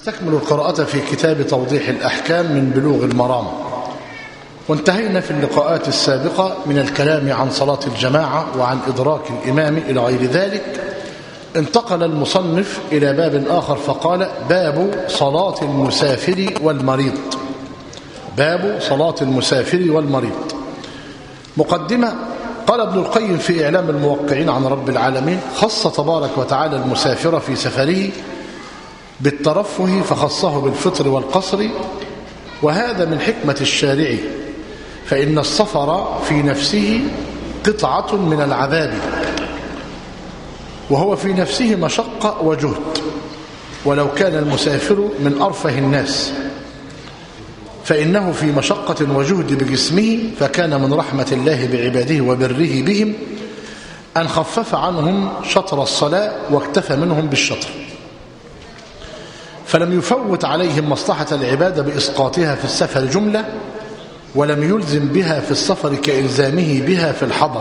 نستكمل القراءة في كتاب توضيح الأحكام من بلوغ المرام، وانتهينا في اللقاءات السابقة من الكلام عن صلاة الجماعة وعن إدراك الإمام إلى غير ذلك. انتقل المصنف إلى باب آخر فقال: باب صلاة المسافر والمريض. باب صلاة المسافر والمريض. مقدمة: قال ابن القيم في إعلام الموقعين عن رب العالمين: خص تبارك وتعالى المسافر في سفره بالترفه فخصه بالفطر والقصر، وهذا من حكمة الشارع، فإن السفر في نفسه قطعة من العذاب، وهو في نفسه مشقة وجهد، ولو كان المسافر من أرفه الناس فإنه في مشقة وجهد بجسمه، فكان من رحمة الله بعباده وبره بهم أن خفف عنهم شطر الصلاة واكتفى منهم بالشطر، فلم يفوت عليهم مصلحة العبادة بإسقاطها في السفر جملة، ولم يلزم بها في السفر كإلزامه بها في الحضر.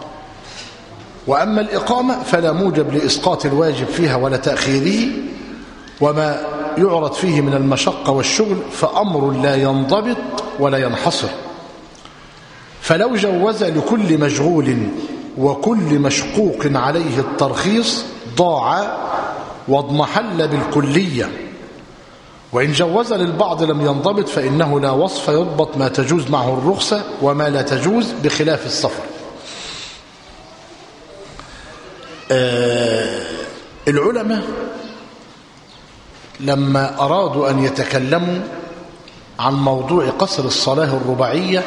وأما الإقامة فلا موجب لإسقاط الواجب فيها ولا تأخيره، وما يعرض فيه من المشقة والشغل فأمر لا ينضبط ولا ينحصر، فلو جوز لكل مشغول وكل مشقوق عليه الترخيص ضاع واضمحل بالكلية، وإن جوز للبعض لم ينضبط، فإنه لا وصف يضبط ما تجوز معه الرخصة وما لا تجوز بخلاف السفر. العلماء لما أرادوا أن يتكلموا عن موضوع قصر الصلاة الرباعية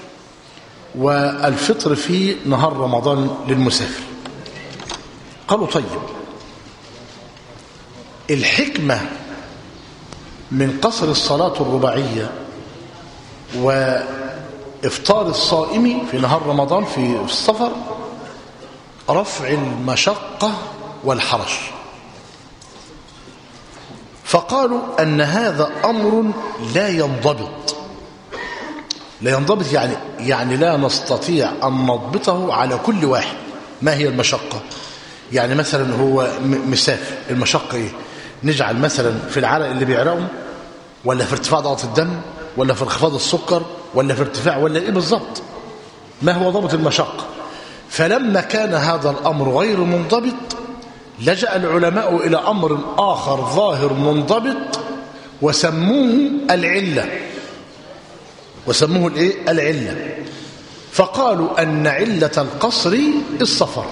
والفطر في نهار رمضان للمسافر، قالوا: طيب، الحكمة من قصر الصلاة الرباعية وإفطار الصائم في نهار رمضان في السفر رفع المشقة والحرج، فقالوا أن هذا أمر لا ينضبط. لا ينضبط يعني لا نستطيع أن نضبطه على كل واحد. ما هي المشقة؟ يعني مثلا هو مسافر، المشقة إيه؟ نجعل مثلا في العرق اللي بيعرقه، ولا في ارتفاع ضغط الدم، ولا في انخفاض السكر، ولا في ارتفاع، ولا إيه بالضبط؟ ما هو ضبط المشقة؟ فلما كان هذا الأمر غير منضبط لجأ العلماء إلى أمر آخر ظاهر منضبط وسموه العلة. وسموه الإيه؟ العلة. فقالوا أن علة القصر السفر،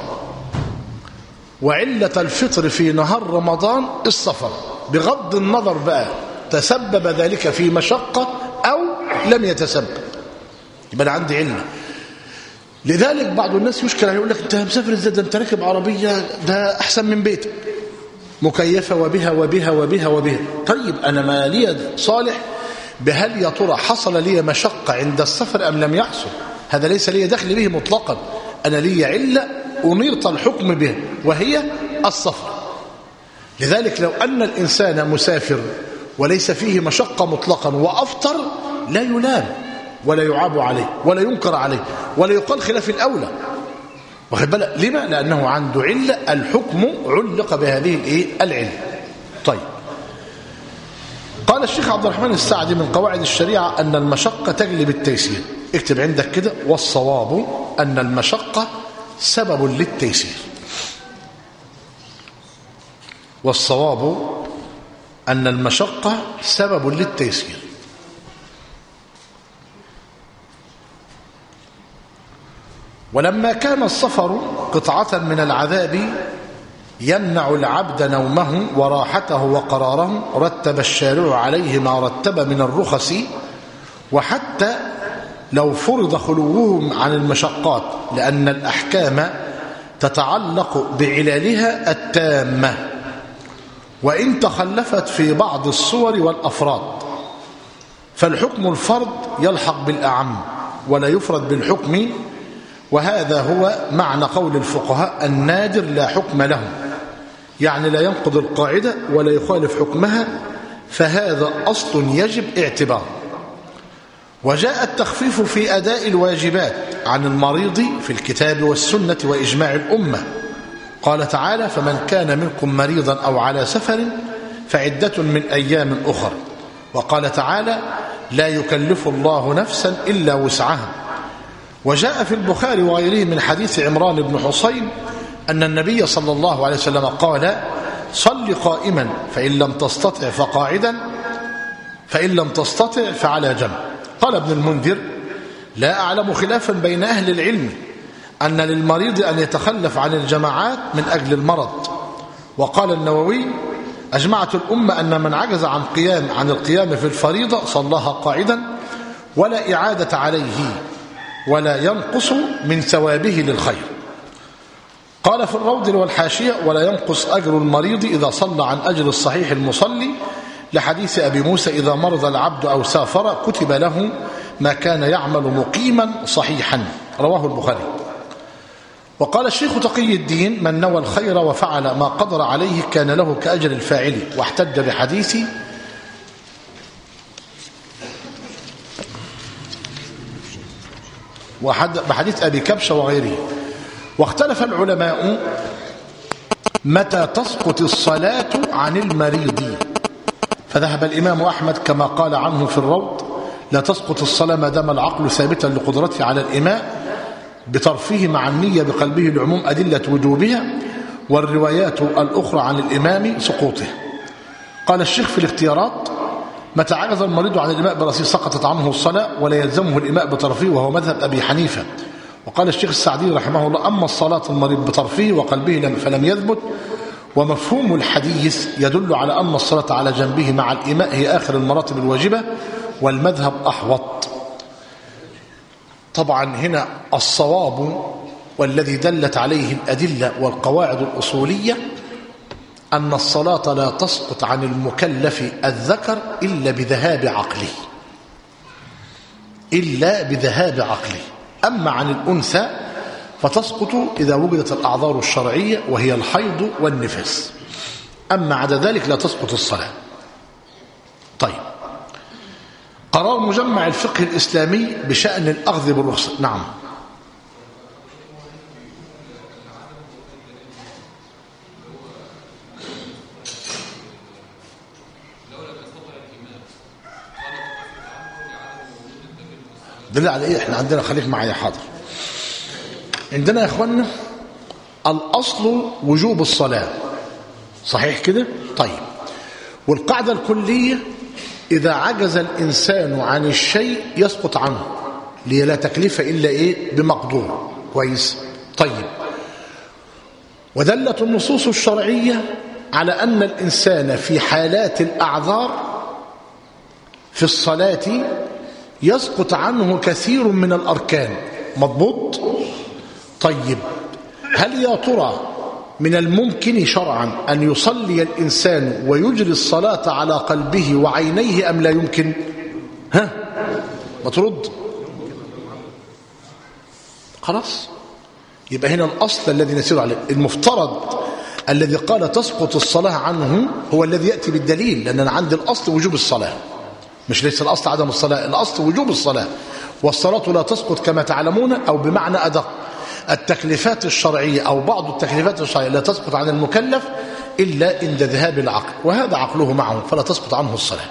وعلة الفطر في نهار رمضان السفر، بغض النظر بقى تسبب ذلك في مشقة أو لم يتسبب، يبقى أنا عندي علة. لذلك بعض الناس يشكل عليه، يقول لك: انت مسافر ازاي؟ ده انت راكب عربيه ده احسن من بيتك، مكيفه وبها وبها وبها وبها. طيب انا ما لي صالح بهل يا ترى حصل لي مشقه عند السفر ام لم يحصل؟ هذا ليس لي دخل به مطلقا، انا لي عله انيرت الحكم بها وهي السفر. لذلك لو ان الانسان مسافر وليس فيه مشقه مطلقا وافطر لا يلام ولا يعاب عليه ولا ينكر عليه ولا يقال خلاف الأولى. واخد بالك؟ لما؟ لأنه عنده علة، الحكم علق بهذه العلة. طيب، قال الشيخ عبد الرحمن السعدي من قواعد الشريعة أن المشقة تجلب التيسير. اكتب عندك كده: والصواب أن المشقة سبب للتيسير. والصواب أن المشقة سبب للتيسير. ولما كان السفر قطعة من العذاب يمنع العبد نومه وراحته وقراره، رتب الشارع عليه ما رتب من الرخص، وحتى لو فرض خلوهم عن المشقات، لأن الأحكام تتعلق بعلالها التامة، وإن تخلفت في بعض الصور والأفراد، فالحكم الفرد يلحق بالأعم ولا يفرد بالحكم. وهذا هو معنى قول الفقهاء: النادر لا حكم له، يعني لا ينقض القاعدة ولا يخالف حكمها، فهذا أصل يجب اعتباره. وجاء التخفيف في أداء الواجبات عن المريض في الكتاب والسنة وإجماع الأمة. قال تعالى: فمن كان منكم مريضا أو على سفر فعدة من أيام أخر. وقال تعالى: لا يكلف الله نفسا إلا وسعها. وجاء في البخاري وغيره من حديث عمران بن حصين أن النبي صلى الله عليه وسلم قال: صل قائما فإن لم تستطع فقاعدا فإن لم تستطع فعلى جنب. قال ابن المنذر: لا أعلم خلافا بين أهل العلم أن للمريض أن يتخلف عن الجماعات من أجل المرض. وقال النووي: أجمعت الأمة أن من عجز عن القيام في الفريضة صلاها قاعدا ولا إعادة عليه ولا ينقص من ثوابه للخير. قال في الروض والحاشية: ولا ينقص أجر المريض إذا صلى عن أجر الصحيح المصلي، لحديث أبي موسى: إذا مرض العبد أو سافر كتب له ما كان يعمل مقيما صحيحا. رواه البخاري. وقال الشيخ تقي الدين: من نوى الخير وفعل ما قدر عليه كان له كأجر الفاعل. واحتج بحديث أبي كبشة وغيره. واختلف العلماء متى تسقط الصلاة عن المريض، فذهب الإمام أحمد كما قال عنه في الروض: لا تسقط الصلاة ما دام العقل ثابتا لقدرته على الإماء بطرفه مع النية بقلبه لعموم أدلة وجوبها، والروايات الأخرى عن الإمام سقوطه. قال الشيخ في الاختيارات: متى عجز المريض عن الإماء برأسه سقطت عنه الصلاة ولا يلزمه الإماء بطرفه، وهو مذهب أبي حنيفة. وقال الشيخ السعدي رحمه الله: أما الصلاة المريض بطرفه وقلبه فلم يثبت، ومفهوم الحديث يدل على أن الصلاة على جنبه مع الإماء هي آخر المراتب الواجبة، والمذهب أحوط. طبعا هنا الصواب والذي دلت عليه الأدلة والقواعد الأصولية أن الصلاة لا تسقط عن المكلف الذكر إلا بذهاب عقله، أما عن الأنثى فتسقط إذا وجدت الأعذار الشرعية وهي الحيض والنفاس، أما عدا ذلك لا تسقط الصلاة. طيب، قرار مجمع الفقه الإسلامي بشأن الأخذ بالرخصة. نعم. دل على إيه؟ إحنا عندنا، خليك معايا حاضر. عندنا يا إخوانا الأصل وجوب الصلاة، صحيح كده؟ طيب، والقاعدة الكلية: إذا عجز الإنسان عن الشيء يسقط عنه، ليه لا تكليف إلا إيه؟ بمقدور. كويس. طيب، ودلت النصوص الشرعية على أن الإنسان في حالات الأعذار في الصلاة يسقط عنه كثير من الأركان. مضبوط؟ طيب، هل يا ترى من الممكن شرعا أن يصلي الإنسان ويجري الصلاة على قلبه وعينيه أم لا يمكن؟ ما ترد؟ خلاص، يبقى هنا الأصل الذي نسير عليه. المفترض الذي قال تسقط الصلاة عنه هو الذي يأتي بالدليل، لأن أنا عندي الأصل وجوب الصلاة، مش ليس الأصل عدم الصلاة، الأصل وجوب الصلاة. والصلاة لا تسقط كما تعلمون، أو بمعنى أدق، التكليفات الشرعية أو بعض التكليفات الشرعية لا تسقط عن المكلف إلا عند ذهاب العقل، وهذا عقله معه فلا تسقط عنه الصلاة.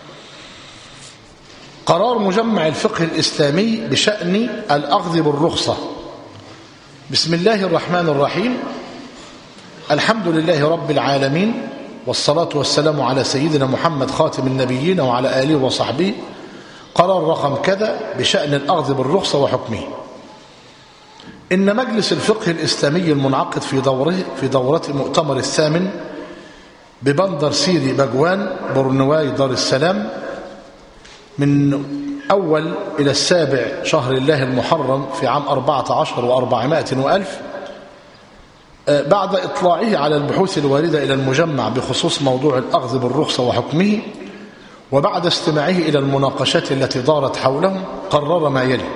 قرار مجمع الفقه الإسلامي بشأن الأخذ بالرخصة. بسم الله الرحمن الرحيم. الحمد لله رب العالمين، والصلاة والسلام على سيدنا محمد خاتم النبيين وعلى آله وصحبه. قرار رقم كذا بشأن الأخذ بالرخصة وحكمه. إن مجلس الفقه الإسلامي المنعقد في دورة المؤتمر الثامن ببندر سيري باجوان برنواي دار السلام من أول إلى 7 شهر الله المحرم في عام 14 و400 وألف، بعد إطلاعه على البحوث الواردة إلى المجمع بخصوص موضوع الأخذ بالرخصة وحكمه، وبعد استماعه إلى المناقشات التي دارت حوله، قرر ما يلي: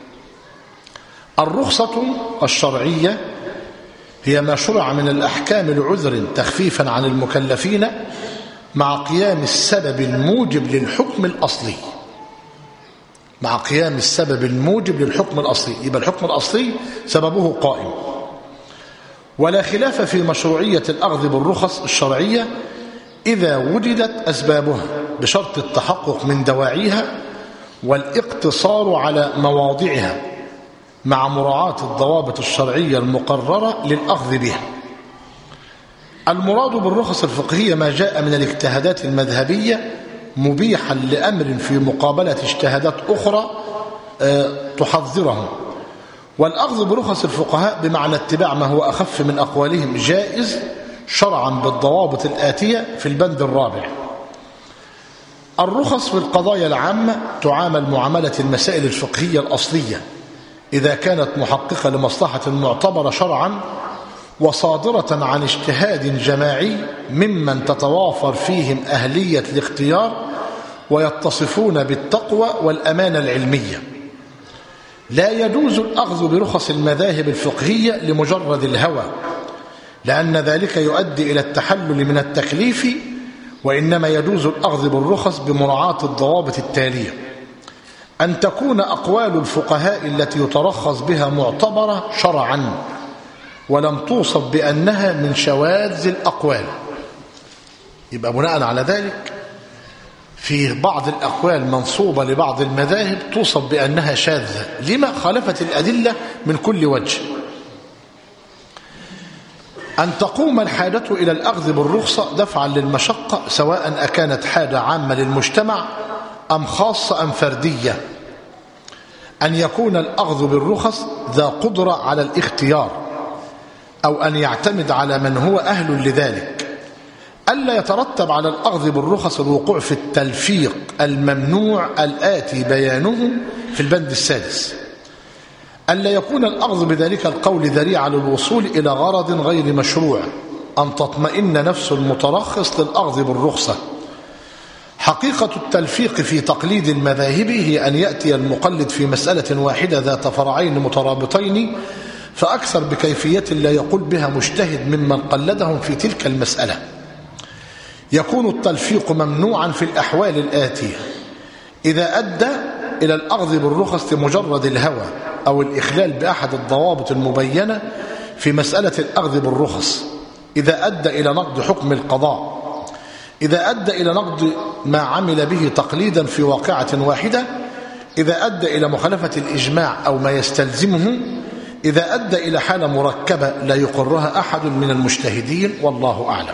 الرخصة الشرعية هي ما شرع من الأحكام لعذر تخفيفا عن المكلفين مع قيام السبب الموجب للحكم الأصلي. مع قيام السبب الموجب للحكم الأصلي، يبقى الحكم الأصلي سببه قائم. ولا خلاف في مشروعية الأخذ بالرخص الشرعية إذا وجدت أسبابها بشرط التحقق من دواعيها والاقتصار على مواضعها مع مراعاة الضوابط الشرعية المقررة للأخذ بها. المراد بالرخص الفقهية ما جاء من الاجتهادات المذهبية مبيحا لأمر في مقابلة اجتهادات أخرى تحذره. والأخذ برخص الفقهاء بمعنى اتباع ما هو أخف من أقوالهم جائز شرعا بالضوابط الآتية في البند الرابع. الرخص في القضايا العامة تعامل معاملة المسائل الفقهية الأصلية إذا كانت محققة لمصلحة معتبرة شرعا وصادرة عن اجتهاد جماعي ممن تتوافر فيهم أهلية الاختيار ويتصفون بالتقوى والأمانة العلمية. لا يجوز الأخذ برخص المذاهب الفقهية لمجرد الهوى، لأن ذلك يؤدي إلى التحلل من التكليف، وإنما يجوز الأخذ بالرخص بمراعاة الضوابط التالية: أن تكون أقوال الفقهاء التي يترخص بها معتبرة شرعا ولم توصف بأنها من شواذ الأقوال. يبقى بناء على ذلك في بعض الأقوال منصوبة لبعض المذاهب توصف بأنها شاذة لما خالفت الأدلة من كل وجه. أن تقوم الحاجة إلى الأخذ بالرخصة دفعا للمشقة، سواء أكانت حاجة عامة للمجتمع أم خاصة أم فردية. أن يكون الأخذ بالرخص ذا قدرة على الاختيار، أو أن يعتمد على من هو أهل لذلك. ألا يترتب على الأخذ بالرخص الوقوع في التلفيق الممنوع الآتي بيانه في البند السادس. ألا يكون الأخذ بذلك القول ذريعة للوصول إلى غرض غير مشروع. أن تطمئن نفس المترخص للأخذ بالرخصة. حقيقة التلفيق في تقليد المذاهب هي أن يأتي المقلد في مسألة واحدة ذات فرعين مترابطين فأكثر بكيفية لا يقول بها مجتهد ممن قلدهم في تلك المسألة. يكون التلفيق ممنوعا في الأحوال الآتية: إذا أدى إلى الأخذ بالرخص لمجرد الهوى أو الإخلال بأحد الضوابط المبينة في مسألة الأخذ بالرخص، إذا أدى إلى نقض حكم القضاء، إذا أدى إلى نقض ما عمل به تقليدا في واقعة واحدة، إذا أدى إلى مخالفة الإجماع أو ما يستلزمه، إذا أدى إلى حالة مركبة لا يقرها أحد من المجتهدين، والله أعلم.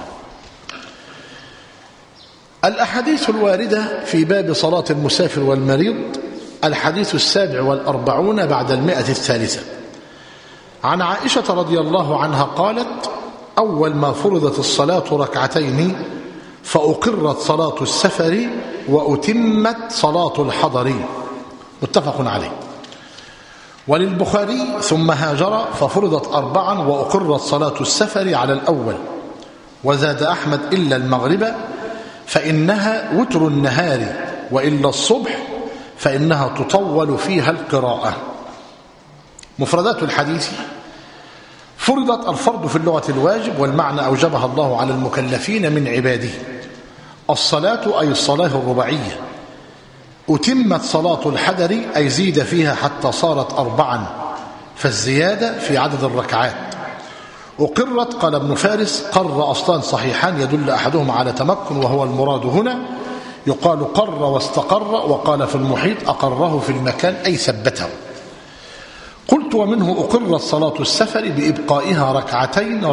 الأحاديث الواردة في باب صلاة المسافر والمريض: الحديث 47 بعد 100. عن عائشة رضي الله عنها قالت: أول ما فرضت الصلاة ركعتين فأقرت صلاة السفر وأتمت صلاة الحضر. متفق عليه. وللبخاري: ثم هاجر ففرضت 4 وأقرت صلاة السفر على الأول. وزاد أحمد: إلا المغرب فإنها وتر النهار، وإلا الصبح فإنها تطول فيها القراءة. مفردات الحديث: فرضت الفرض في اللغة الواجب، والمعنى أوجبها الله على المكلفين من عباده. الصلاة أي الصلاة الرباعية. أتمت صلاة الحضر أي زيد فيها حتى صارت 4، فالزيادة في عدد الركعات. أقرت قال ابن فارس: قر أصلان صحيحان يدل أحدهما على تمكن وهو المراد هنا، يقال قر واستقر، وقال في المحيط: أقره في المكان أي ثبته. قلت: ومنه أقرت صلاة السفر بإبقائها ركعتين.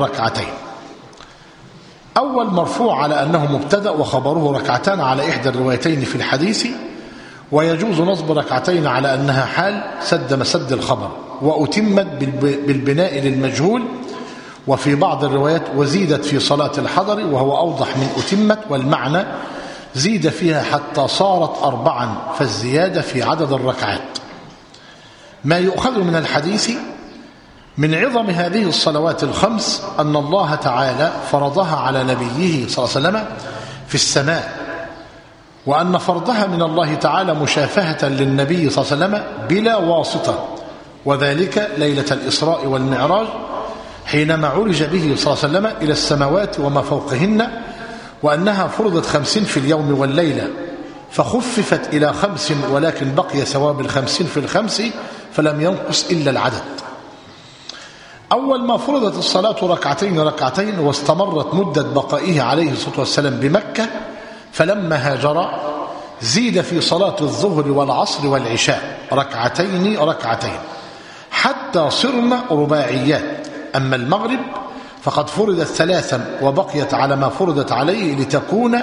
أول مرفوع على أنه مبتدأ وخبره ركعتان على إحدى الروايتين في الحديث، ويجوز نصب ركعتين على أنها حال سد مسد الخبر. وأتمت بالبناء للمجهول، وفي بعض الروايات وزيدت في صلاة الحضر، وهو أوضح من أتمت، والمعنى زيد فيها حتى صارت 4، فالزيادة في عدد الركعات. ما يؤخذ من الحديث من عظم هذه الصلوات الخمس أن الله تعالى فرضها على نبيه صلى الله عليه وسلم في السماء، وأن فرضها من الله تعالى مشافهة للنبي صلى الله عليه وسلم بلا واسطة، وذلك ليلة الإسراء والمعراج حينما عرج به صلى الله عليه وسلم إلى السماوات وما فوقهن، وأنها فرضت 50 في اليوم والليلة، فخففت إلى 5، ولكن بقي ثواب 50 في 5، فلم ينقص إلا العدد. أول ما فرضت الصلاة ركعتين ركعتين، واستمرت مدة بقائه عليه الصلاة والسلام بمكة، فلما هاجر زيد في صلاة الظهر والعصر والعشاء ركعتين ركعتين حتى صرن رباعيات. أما المغرب فقد فرضت ثلاثا وبقيت على ما فرضت عليه لتكون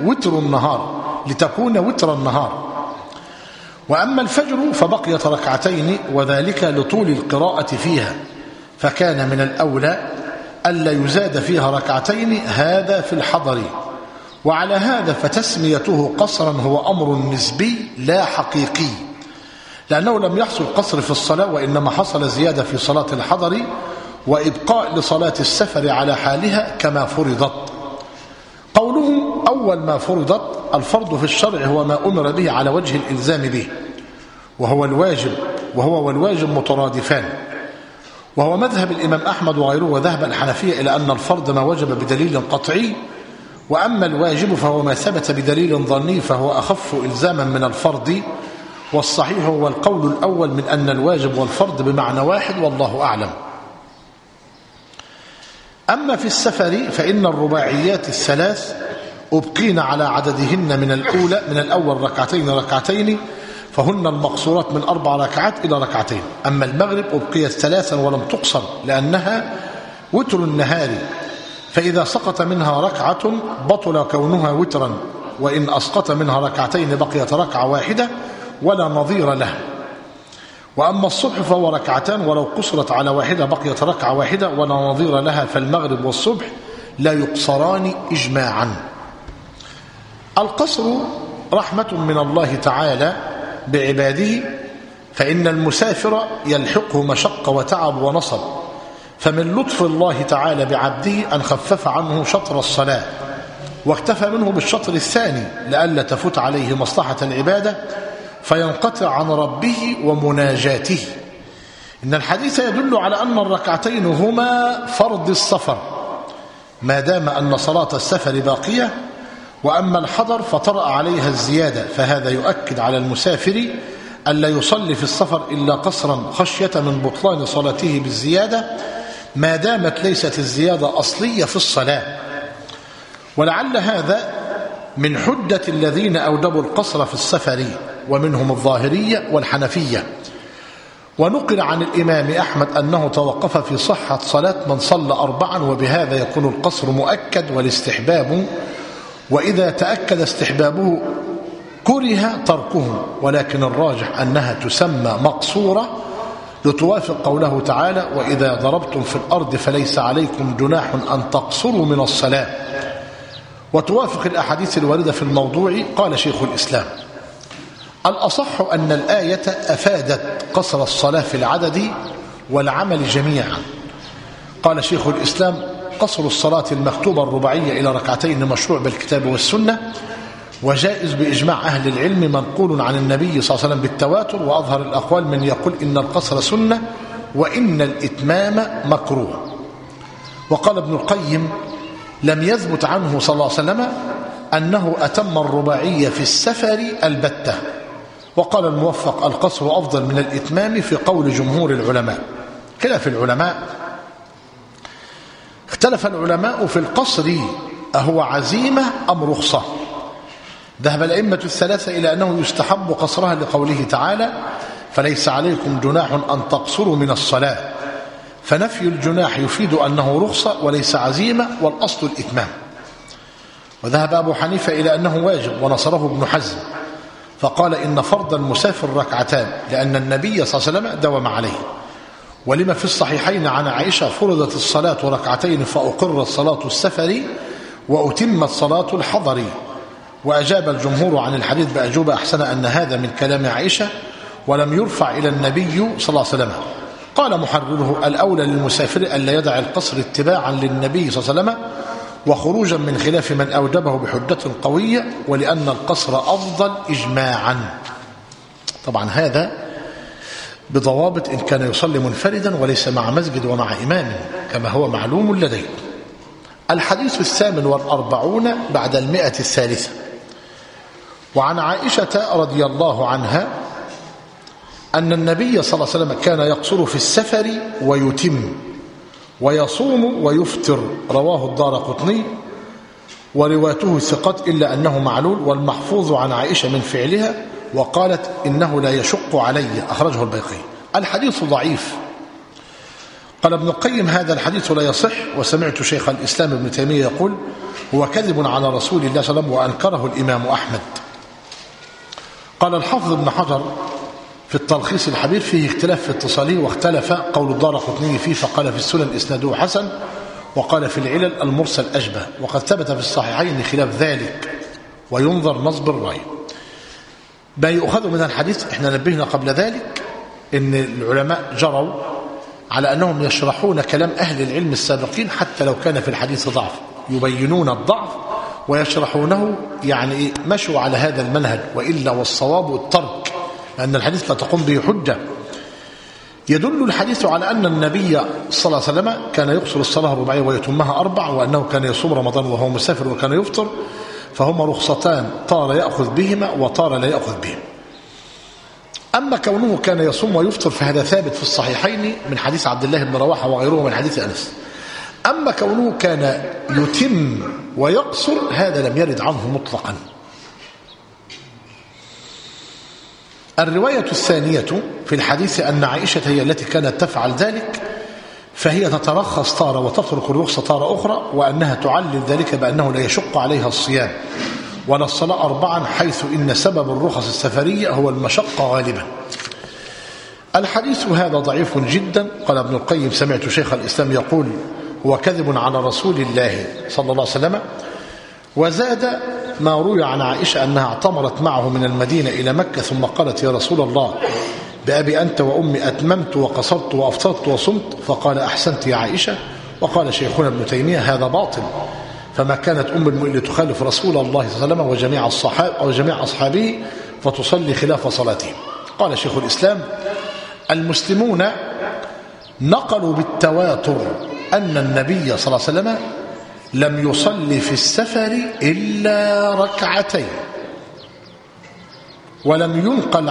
وتر النهار. وأما الفجر فبقيت ركعتين، وذلك لطول القراءة فيها، فكان من الأولى ألا يزاد فيها ركعتين، هذا في الحضر. وعلى هذا فتسميته قصرا هو أمر نسبي لا حقيقي، لأنه لم يحصل قصر في الصلاة، وإنما حصل زيادة في صلاة الحضر وإبقاء لصلاة السفر على حالها كما فرضت. قوله أول ما فرضت، الفرض في الشرع هو ما أمر به على وجه الإلزام به، وهو والواجب مترادفان، وهو مذهب الإمام أحمد وغيره، وذهب الحنفية إلى أن الفرض ما وجب بدليل قطعي، وأما الواجب فهو ما ثبت بدليل ظني، فهو أخف إلزاما من الفرض. والصحيح هو القول الأول من أن الواجب والفرض بمعنى واحد، والله أعلم. أما في السفر فإن الرباعيات الثلاث أبقين على عددهن من الأول ركعتين ركعتين، فهن المقصورات من 4 ركعات إلى ركعتين. أما المغرب أبقيت ثلاثا ولم تقصر، لأنها وتر النهار، فإذا سقط منها ركعة بطل كونها وترا، وإن أسقط منها ركعتين بقيت ركعة واحدة ولا نظير له. وأما الصبح فهو ركعتان، ولو قصرت على واحدة بقيت ركعة واحدة ولا نظير لها، فالمغرب والصبح لا يقصران إجماعا. القصر رحمة من الله تعالى بعباده، فإن المسافر يلحقه مشقة وتعب ونصب، فمن لطف الله تعالى بعبده أن خفف عنه شطر الصلاة واكتفى منه بالشطر الثاني، لئلا تفوت عليه مصلحة العبادة فينقطع عن ربه ومناجاته. إن الحديث يدل على أن الركعتين هما فرض السفر ما دام أن صلاة السفر باقية، وأما الحضر فطرأ عليها الزيادة، فهذا يؤكد على المسافر ألا يصلي في السفر إلا قصرا خشية من بطلان صلاته بالزيادة، ما دامت ليست الزيادة أصلية في الصلاة. ولعل هذا من حجة الذين أوجبوا القصر في السفر، ومنهم الظاهرية والحنفية. ونقل عن الإمام أحمد أنه توقف في صحة صلاة من صلى 4، وبهذا يكون القصر مؤكد والاستحباب، وإذا تأكد استحبابه كره تركه، ولكن الراجح أنها تسمى مقصورة لتوافق قوله تعالى: وإذا ضربتم في الأرض فليس عليكم جناح أن تقصروا من الصلاة، وتوافق الأحاديث الواردة في الموضوع. قال شيخ الإسلام: الأصح أن الآية أفادت قصر الصلاة في العدد والعمل جميعا. قال شيخ الإسلام: قصر الصلاة المكتوبة الرباعية إلى ركعتين مشروع بالكتاب والسنة، وجائز بإجماع أهل العلم، منقول عن النبي صلى الله عليه وسلم بالتواتر، وأظهر الأقوال من يقول إن القصر سنة وإن الإتمام مكروه. وقال ابن القيم: لم يثبت عنه صلى الله عليه وسلم أنه أتم الرباعية في السفر البتة. وقال الموفق: القصر أفضل من الإتمام في قول جمهور العلماء. خلاف العلماء، اختلف العلماء في القصر أهو عزيمة أم رخصة. ذهب الأئمة الثلاثة إلى أنه يستحب قصرها لقوله تعالى: فليس عليكم جناح أن تقصروا من الصلاة، فنفي الجناح يفيد أنه رخصة وليس عزيمة، والأصل الإتمام. وذهب أبو حنيفة إلى أنه واجب، ونصره ابن حزم، فقال إن فرض المسافر ركعتان، لأن النبي صلى الله عليه وسلم داوم عليه. ولما في الصحيحين عن عائشة: فرضت الصلاة ركعتين فأقرت صلاة السفر وأتمت صلاة الحضر. وأجاب الجمهور عن الحديث بأجوبة أحسن أن هذا من كلام عائشة ولم يرفع إلى النبي صلى الله عليه وسلم. قال محرره: الأولى للمسافر ألا يدع القصر اتباعا للنبي صلى الله عليه وسلم وخروجا من خلاف من أوجبه بحجة قوية، ولأن القصر أفضل إجماعا. طبعا هذا بضوابط إن كان يصلي منفردا وليس مع مسجد ومع إمام كما هو معلوم لديه. الحديث 48 بعد 100. وعن عائشة رضي الله عنها أن النبي صلى الله عليه وسلم كان يقصر في السفر ويتم، ويصوم ويفطر، رواه الدارقطني، ورواته ثقات إلا أنه معلول، والمحفوظ عن عائشة من فعلها وقالت إنه لا يشق علي، أخرجه البيقي. الحديث ضعيف. قال ابن القيم هذا الحديث لا يصح، وسمعت شيخ الإسلام ابن تيمية يقول هو كذب على رسول الله صلى الله عليه وسلم، وأنكره الإمام أحمد. قال الحافظ ابن حجر في التلخيص الحبير فيه اختلاف في اتصاله، واختلف قول الدارقطني فيه، فقال في السنن إسناده حسن، وقال في العلل المرسل أشبه، وقد ثبت في الصحيحين خلاف ذلك، وينظر نصب الرأي. ما يؤخذ من الحديث، احنا نبهنا قبل ذلك ان العلماء جروا على أنهم يشرحون كلام أهل العلم السابقين حتى لو كان في الحديث ضعف، يبينون الضعف ويشرحونه، يعني مشوا على هذا المنهج، وإلا والصواب الترك، لأن الحديث لا تقوم به حجة. يدل الحديث على أن النبي صلى الله عليه وسلم كان يقصر الصلاة الرباعية ويتمها 4، وأنه كان يصوم رمضان وهو مسافر وكان يفطر، فهما رخصتان طار يأخذ بهما وطار لا يأخذ بهما. أما كونه كان يصوم ويفطر فهذا ثابت في الصحيحين من حديث عبد الله بن رواحة وغيره من حديث أنس. أما كونه كان يتم ويقصر هذا لم يرد عنه مطلقا. الرواية الثانية في الحديث أن عائشة هي التي كانت تفعل ذلك، فهي تترخص طارة وتترك الرخصة طارة أخرى، وأنها تعلل ذلك بأنه لا يشق عليها الصيام ولا الصلاة 4، حيث إن سبب الرخص السفرية هو المشقة غالبا. الحديث هذا ضعيف جدا. قال ابن القيم سمعت شيخ الإسلام يقول هو كذب على رسول الله صلى الله عليه وسلم. وزاد ما روي عن عائشة أنها اعتمرت معه من المدينة إلى مكة، ثم قالت يا رسول الله بأبي أنت وأمي أتممت وقصرت وأفطرت وصمت، فقال أحسنت يا عائشة. وقال شيخنا ابن تيمية هذا باطل، فما كانت أم المؤمنين تخالف رسول الله صلى الله عليه وسلم وجميع أصحابه فتصلي خلاف صلاتهم. قال شيخ الإسلام المسلمون نقلوا بالتواتر أن النبي صلى الله عليه وسلم لم يصلي في السفر إلا ركعتين، ولم ينقل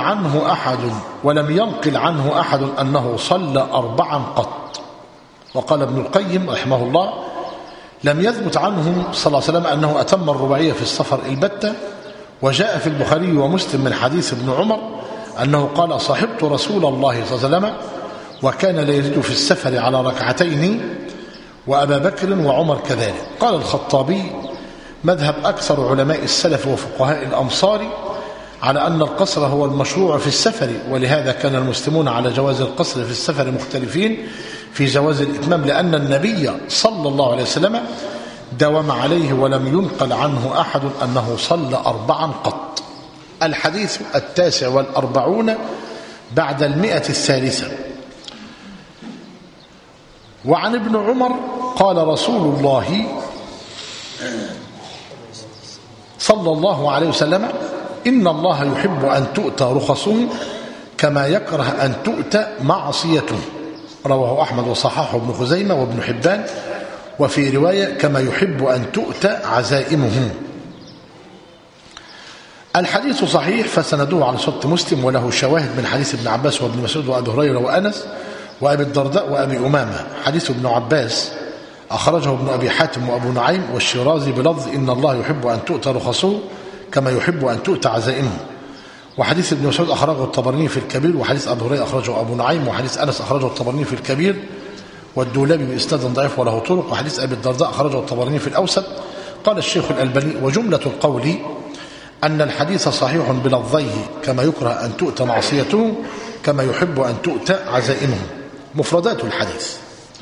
عنه أحد أنه صلى 4 قط. وقال ابن القيم رحمه الله لم يثبت عنه صلى الله عليه وسلم أنه أتم الرباعية في السفر البتة. وجاء في البخاري ومسلم من حديث ابن عمر أنه قال صاحبت رسول الله صلى الله عليه وسلم وكان لا يزيد في السفر على 2، وأبا بكر وعمر كذلك. قال الخطابي مذهب أكثر علماء السلف وفقهاء الأمصار على أن القصر هو المشروع في السفر، ولهذا كان المسلمون على جواز القصر في السفر مختلفين في جواز الإتمام، لأن النبي صلى الله عليه وسلم داوم عليه ولم ينقل عنه أحد أنه صلى 4 قط. الحديث 49 بعد 100. وعن ابن عمر قال رسول الله صلى الله عليه وسلم إن الله يحب أن تؤتى رخصه كما يكره أن تؤتى معصيته، رواه أحمد وصححه ابن خزيمة وابن حبان، وفي رواية كما يحب أن تؤتى عزائمه. الحديث صحيح فسنده على شرط مسلم، وله شواهد من حديث ابن عباس وابن مسعود وأبي هريرة وأنس وأبي الدرداء وأبي أمامة. حديث ابن عباس أخرجه ابن أبي حاتم وأبو نعيم والشيرازي بلفظ إن الله يحب أن تؤتى رخصه كما يحب أن تؤتى عزائمه. وحديث ابن مسعود أخرجه الطبراني في الكبير، وحديث أبي هريرة أخرجه أبو نعيم، وحديث أنس أخرجه الطبراني في الكبير والدولابي بإسناد ضعيف وله طرق، وحديث أبي الدرداء أخرجه الطبراني في الأوسط. قال الشيخ الألباني وجملة القول أن الحديث صحيح بلفظيه كما يكره أن تؤتى معصيته كما يحب أن تؤتى عزائمه. مفردات الحديث: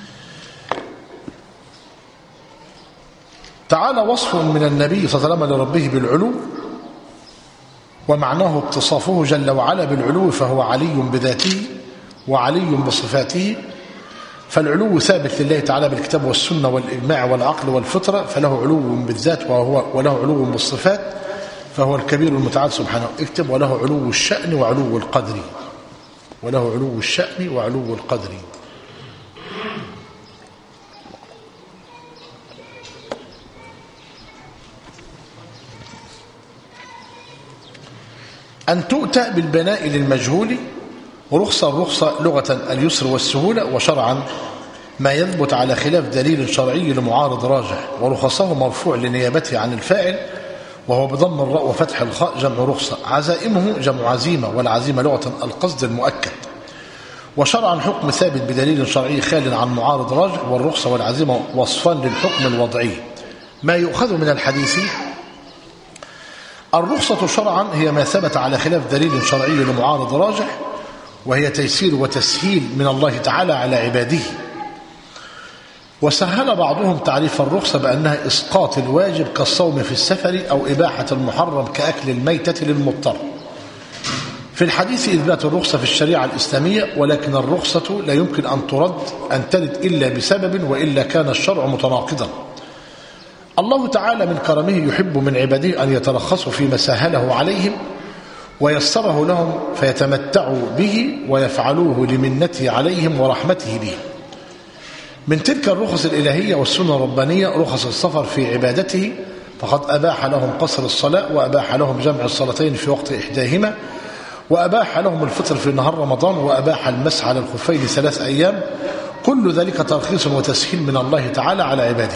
تعالى وصف من النبي صلى الله عليه وسلم لربه بالعلو، ومعناه اتصافه جل وعلا بالعلو، فهو علي بذاته وعلي بصفاته. فالعلو ثابت لله تعالى بالكتاب والسنة والإجماع والعقل والفطرة، فله علو بالذات وله علو بالصفات، فهو الكبير المتعال سبحانه. اكتب وله علو الشأن وعلو القدر، وله علو الشأن وعلو القدر. أن تؤتى بالبناء للمجهول، الرخصة لغة اليسر والسهولة، وشرعا ما يثبت على خلاف دليل شرعي لمعارض راجح، ورخصه مرفوع لنيابته عن الفاعل وهو بضم الراء وفتح الخاء جمع رخصة. عزائمه جمع عزيمة، والعزيمة لغة القصد المؤكد. وشرعا حكم ثابت بدليل شرعي خال عن معارض راجح، والرخصة والعزيمة وصفان للحكم الوضعي. ما يؤخذ من الحديث: الرخصة شرعا هي ما ثبت على خلاف دليل شرعي لمعارض راجح، وهي تيسير وتسهيل من الله تعالى على عباده. وسهل بعضهم تعريف الرخصة بأنها إسقاط الواجب كالصوم في السفر، أو إباحة المحرم كأكل الميتة للمضطر. في الحديث إثبات الرخصة في الشريعة الإسلامية، ولكن الرخصة لا يمكن أن ترد إلا بسبب، وإلا كان الشرع متناقضا. الله تعالى من كرمه يحب من عباده أن يترخصوا فيما سهله عليهم ويسره لهم فيتمتعوا به، ويفعلوه لمنته عليهم ورحمته به. من تلك الرخص الإلهية والسنة الربانية رخص السفر في عبادته، فقد أباح لهم قصر الصلاة، وأباح لهم جمع الصلاتين في وقت إحداهما، وأباح لهم الفطر في نهار رمضان، وأباح المسح على الخفين 3 أيام. كل ذلك ترخيص وتسهيل من الله تعالى على عباده.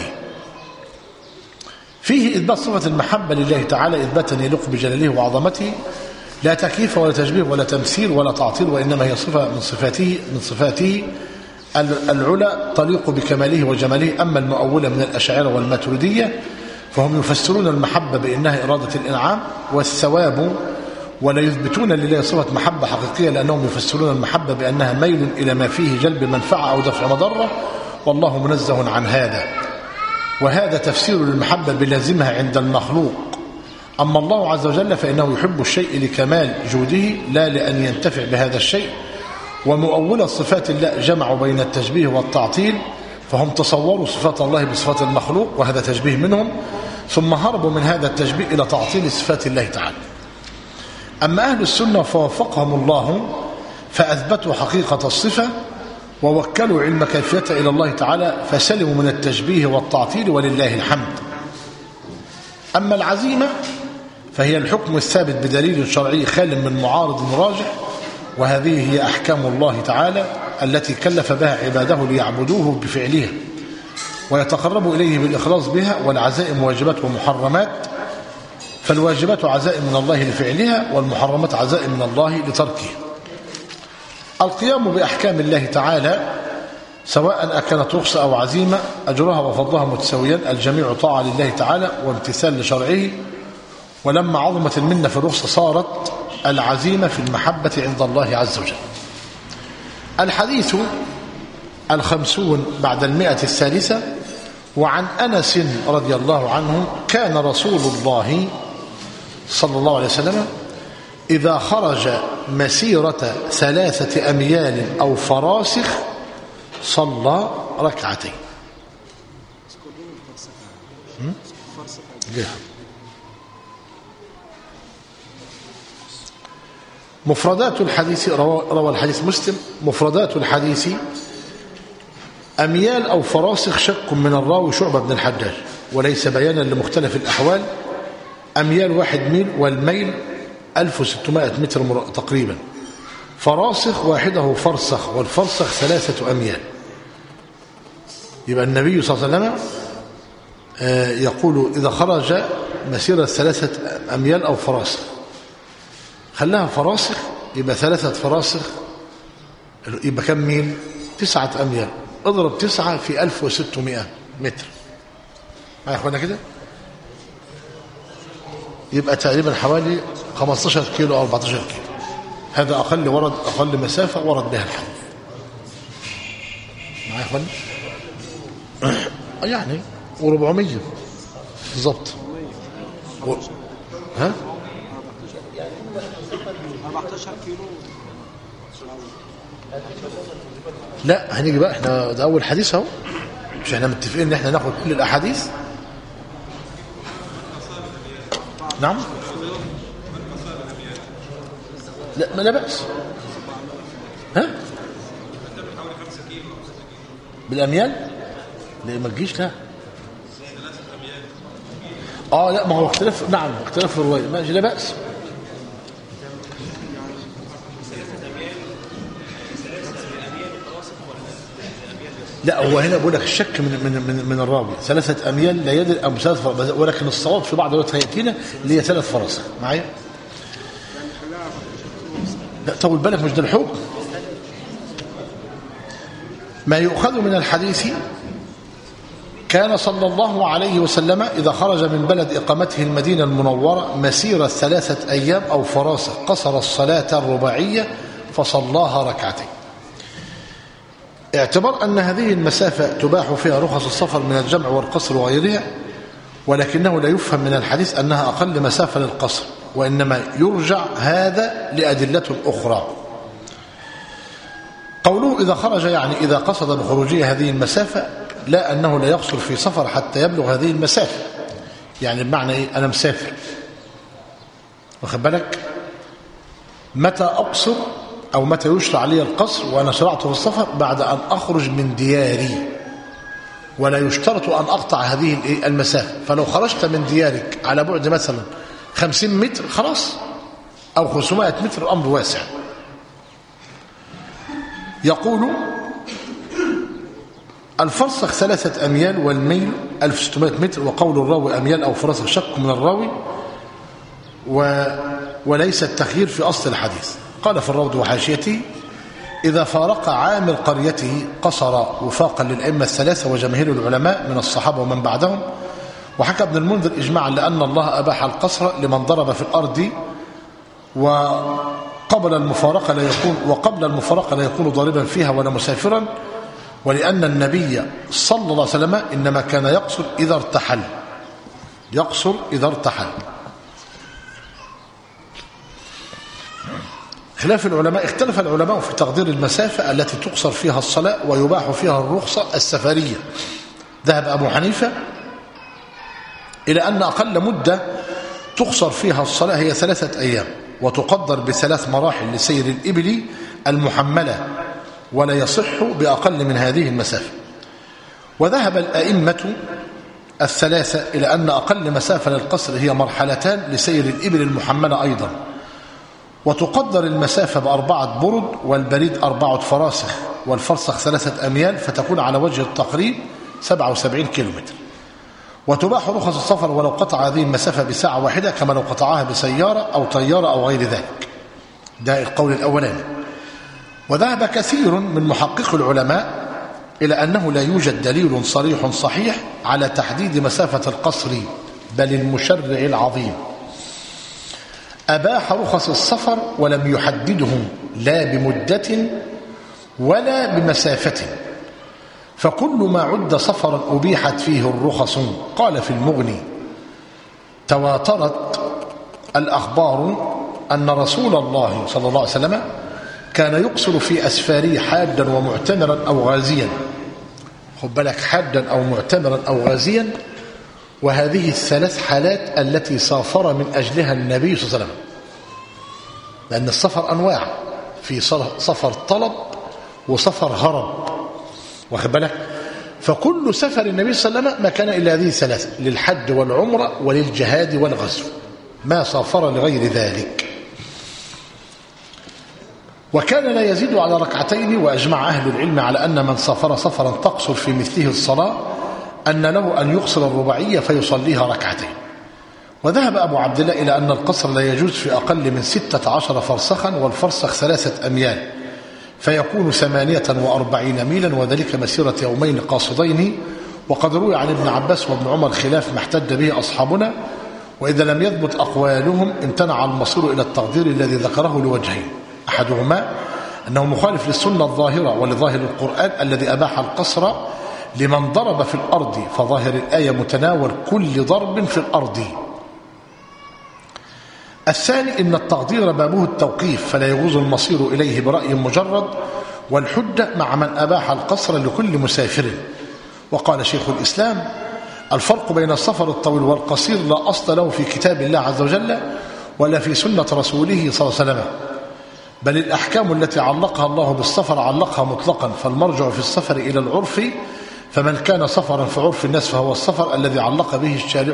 فيه إثبات صفة المحبة لله تعالى إثباتا يليق بجلاله وعظمته، لا تكييف ولا تشبيه ولا تمثيل ولا تعطيل، وإنما هي صفة من صفاته العلى تليق بكماله وجماله. أما المؤولة من الأشاعرة والماتريدية فهم يفسرون المحبة بأنها إرادة الإنعام والثواب، ولا يثبتون لله صفة محبة حقيقية، لأنهم يفسرون المحبة بأنها ميل إلى ما فيه جلب منفعة أو دفع مضرة، والله منزه عن هذا. وهذا تفسير للمحبة بلازمها عند المخلوق. أما الله عز وجل فإنه يحب الشيء لكمال جوده، لا لأن ينتفع بهذا الشيء. ومؤول صفات الله جمعوا بين التشبيه والتعطيل، فهم تصوروا صفات الله بصفات المخلوق، وهذا تشبيه منهم، ثم هربوا من هذا التشبيه إلى تعطيل صفات الله تعالى. أما أهل السنة فوفقهم الله فأثبتوا حقيقة الصفة، ووكلوا علم كيفيتها إلى الله تعالى، فسلموا من التشبيه والتعطيل، ولله الحمد. أما العزيمة فهي الحكم الثابت بدليل شرعي خال من معارض راجح، وهذه هي أحكام الله تعالى التي كلف بها عباده ليعبدوه بفعلها ويتقربوا إليه بالإخلاص بها. والعزائم واجبات ومحرمات، فالواجبات عزائم من الله لفعلها، والمحرمات عزائم من الله لتركها. القيام بأحكام الله تعالى سواء أكانت رخصة أو عزيمة أجرها وفضلها متساويان، الجميع طاعة لله تعالى وامتثال لشرعه. ولما عظمت المنة في الرخصة صارت العزيمة في المحبة عند الله عز وجل. الحديث 50 بعد 100. وعن أنس رضي الله عنه كان رسول الله صلى الله عليه وسلم إذا خرج مسيرة 3 أميال أو فراسخ صلى ركعتين. مفردات الحديث، روى الحديث مسلم. مفردات الحديث: أميال أو فراسخ شك من الراوي شعبة بن الحجاج، وليس بيانا لمختلف الأحوال. أميال 1 ميل، والميل 1600 متر تقريبا. فراسخ واحده فرسخ، والفرسخ 3 أميال. يبقى النبي صلى الله عليه وسلم يقول إذا خرج مسيرة 3 أميال أو فراسخ، خلاها فراسخ، يبقى 3 فراسخ، يبقى كم ميل؟ 9 أميال. اضرب 9 في 1600 متر، يا أخوانا كده، يبقى تقريبا حوالي 15 كيلو أو 14 كيلو. هذا أقل مسافة ورد بها الحديث. معايا يا أخوانا؟ يعني و400 بالضبط. ها؟ 14 كيلو. لا، هنيجي بقى، احنا ده اول حديث اهو، مش احنا متفقين ان احنا ناخد كل الاحاديث. نعم، لا ما لا بأس. ها بالاميال؟ لا ما تجيش. لا لا، ما هو اختلاف. نعم، اختلاف في الروايه، ماشي، لا بأس. لا هو هنا بقول لك الشك من الراوي 3 أميال لا يدري أم 3 فراسخ، ولكن الصواب في بعض الروايات هيأتينا اللي هي 3 فراسخ معايا. لا طول بالك مش ده الحكم. ما يؤخذ من الحديث كان صلى الله عليه وسلم إذا خرج من بلد إقامته المدينة المنورة مسيرة 3 أيام أو فراسخ قصر الصلاة الرباعية فصلاها ركعتين، اعتبار أن هذه المسافة تباح فيها رخص السفر من الجمع والقصر وغيرها، ولكنه لا يفهم من الحديث أنها أقل مسافة للقصر، وإنما يرجع هذا لأدلة أخرى. قوله إذا خرج يعني إذا قصد بخروجه هذه المسافة، لا أنه لا يقصر في سفر حتى يبلغ هذه المسافة. يعني بمعنى إيه؟ أنا مسافر، واخد بالك، متى أقصر أو متى يشرع لي القصر؟ وأنا شرعت في السفر بعد أن أخرج من دياري، ولا يشترط أن أقطع هذه المسافة. فلو خرجت من ديارك على بعد مثلا 50 متر خلاص، أو 500 متر، الأمر واسع. يقول الفرسخ 3 أميال والميل 1600 متر، وقول الراوي أميال أو فرسخ شك من الراوي وليس التخيير في أصل الحديث. قال في الروض وحاشيته إذا فارق عامل قريته قصر وفاقا للأئمة 3 وجماهير العلماء من الصحابة ومن بعدهم. وحكى ابن المنذر إجماعا لأن الله أباح القصر لمن ضرب في الأرض وقبل المفارقة لا يكون ضاربا فيها ولا مسافرا، ولأن النبي صلى الله عليه وسلم إنما كان يقصر إذا ارتحل. خلاف العلماء، اختلف العلماء في تقدير المسافة التي تقصر فيها الصلاة ويباح فيها الرخصة السفرية. ذهب أبو حنيفة إلى أن أقل مدة تقصر فيها الصلاة هي 3 أيام، وتقدر ب3 مراحل لسير الإبل المحملة، ولا يصح بأقل من هذه المسافة. وذهب الأئمة 3 إلى أن أقل مسافة للقصر هي 2 مرحلتان لسير الإبل المحملة أيضا، وتقدر المسافة ب4 برد، والبريد 4 فراسخ، والفرسخ 3 أميال، فتكون على وجه التقريب 77 كيلومتر. وتباح رخص السفر ولو قطع هذه المسافة بساعة واحدة، كما لو قطعها بسيارة أو طيارة أو غير ذلك. ده القول الأولاني. وذهب كثير من محقق العلماء إلى أنه لا يوجد دليل صريح صحيح على تحديد مسافة القصر، بل المشرع العظيم أباح رخص السفر ولم يحدده لا بمدة ولا بمسافة، فكل ما عد سفرا أبيحت فيه الرخص. قال في المغني تواترت الأخبار أن رسول الله صلى الله عليه وسلم كان يقصر في أسفاره حادا ومعتمرا أو غازيا. خد بالك، حادا أو معتمرا أو غازيا، وهذه ال3 حالات التي سافر من أجلها النبي صلى الله عليه وسلم، لأن السفر أنواع، في سفر طلب وسفر هرب، واخد بالك. فكل سفر النبي صلى الله عليه وسلم ما كان إلا هذه 3، للحج والعمرة وللجهاد والغزو، ما سافر لغير ذلك. وكان لا يزيد على 2 ركعتين. وأجمع أهل العلم على أن من سافر سفرا تقصر في مثله الصلاة أن له أن يقصر الرباعية فيصليها 2 ركعتين. وذهب أبو عبد الله إلى أن القصر لا يجوز في أقل من 16 فرسخا، والفرسخ 3 أميال، فيكون 48 ميلا، وذلك مسيرة يومين قاصدين. وقد روي عن ابن عباس وابن عمر خلاف ما احتج به أصحابنا، وإذا لم يثبت أقوالهم امتنع المصير إلى التقدير الذي ذكره لوجهين: أحدهما أنه مخالف للسنة الظاهرة ولظاهر القرآن الذي أباح القصر لمن ضرب في الأرض، فظاهر الآية متناول كل ضرب في الأرض. الثاني إن التقدير بابه التوقيف، فلا يجوز المصير إليه برأي مجرد، والحجة مع من أباح القصر لكل مسافر. وقال شيخ الإسلام: الفرق بين السفر الطويل والقصير لا أصل له في كتاب الله عز وجل ولا في سنة رسوله صلى الله عليه وسلم، بل الأحكام التي علقها الله بالسفر علقها مطلقا، فالمرجع في السفر إلى العرف، فمن كان سفرا في عرف الناس فهو السفر الذي علق به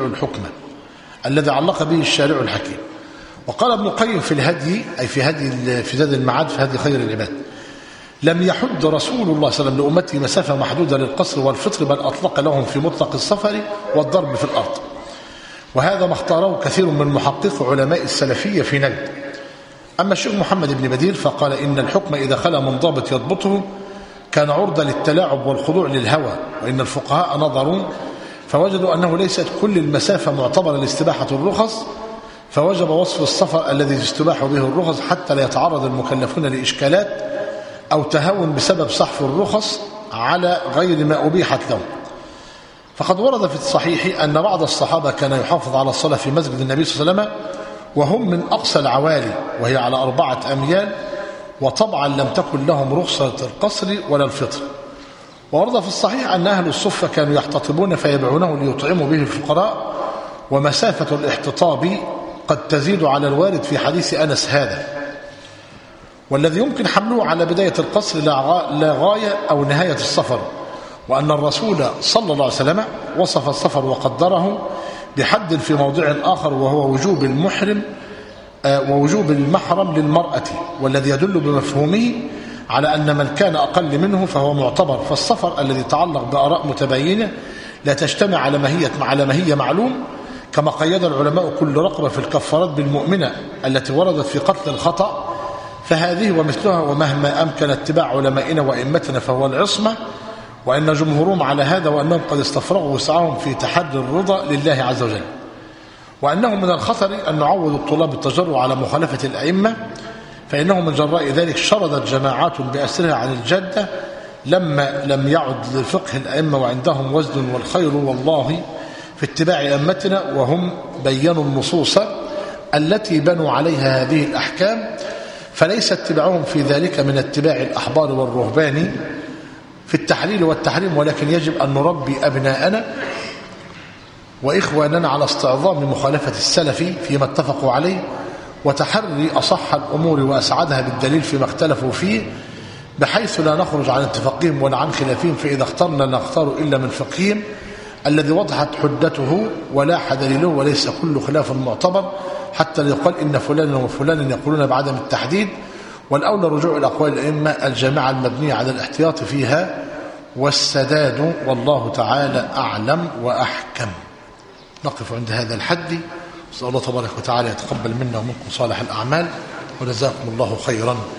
الشارع الحكيم. وقال ابن القيم في الهدي، أي في زاد المعاد في هدي خير العباد: لم يحد رسول الله صلى الله عليه وسلم لأمته مسافة محدودة للقصر والفطر، بل أطلق لهم في مطلق السفر والضرب في الأرض. وهذا ما اختاره كثير من محقق علماء السلفية في نجد. أما الشيخ محمد بن بديل فقال إن الحكم إذا خلا من ضابط يضبطه كان عرضة للتلاعب والخضوع للهوى، وإن الفقهاء نظروا فوجدوا أنه ليست كل المسافة معتبرة لاستباحة الرخص، فوجب وصف السفر الذي تستباح به الرخص حتى لا يتعرض المكلفون لإشكالات أو تهاون بسبب صحف الرخص على غير ما أبيحت لهم. فقد ورد في الصحيح أن بعض الصحابة كان يحافظ على الصلاة في مسجد النبي صلى الله عليه وسلم وهم من أقصى العوالي وهي على 4 أميال، وطبعا لم تكن لهم رخصة القصر ولا الفطر. وورد في الصحيح أن أهل الصفة كانوا يحتطبون فيبيعونه ليطعموا به الفقراء، ومسافة الاحتطاب قد تزيد على الوارد في حديث أنس هذا. والذي يمكن حمله على بداية القصر لا غاية أو نهاية السفر، وأن الرسول صلى الله عليه وسلم وصف السفر وقدره بحد في موضع آخر، وهو وجوب المحرم ووجوب المحرم للمرأة، والذي يدل بمفهومه على أن من كان أقل منه فهو معتبر. فالسفر الذي يتعلق بآراء متباينة لا تجتمع على ما هي معلوم، كما قيد العلماء كل رقبة في الكفارات بالمؤمنة التي وردت في قتل الخطأ، فهذه ومثلها ومهما أمكن اتباع علمائنا وإمتنا فهو العصمة، وأن جمهورهم على هذا، وأنهم قد استفرغوا وسعهم في تحري الرضا لله عز وجل. وأنه من الخطر أن نعود الطلاب التجرؤ على مخالفة الأئمة، فإنه من جراء ذلك شردت جماعات بأسرها عن الجدة لما لم يعد لفقه الأئمة وعندهم وزن، والخير والله في اتباع أئمتنا، وهم بينوا النصوص التي بنوا عليها هذه الأحكام، فليس اتباعهم في ذلك من اتباع الأحبار والرهبان في التحليل والتحريم، ولكن يجب أن نربي أبناءنا وإخواننا على استعظام مخالفة السلف فيما اتفقوا عليه، وتحري أصح الأمور وأسعدها بالدليل فيما اختلفوا فيه، بحيث لا نخرج عن اتفاقهم ولا عن خلافهم. فإذا اخترنا لا نختار إلا من فقههم الذي وضحت حدته ولاح دليله، وليس كل خلاف معتبر حتى يقال إن فلانا وفلانا يقولون بعدم التحديد. والأولى رجوع الأقوال الأئمة الجامعة المبنية على الاحتياط فيها والسداد، والله تعالى أعلم وأحكم. نقف عند هذا الحد، نسأل الله تبارك وتعالى يتقبل منا ومنكم صالح الأعمال، وجزاكم الله خيرا.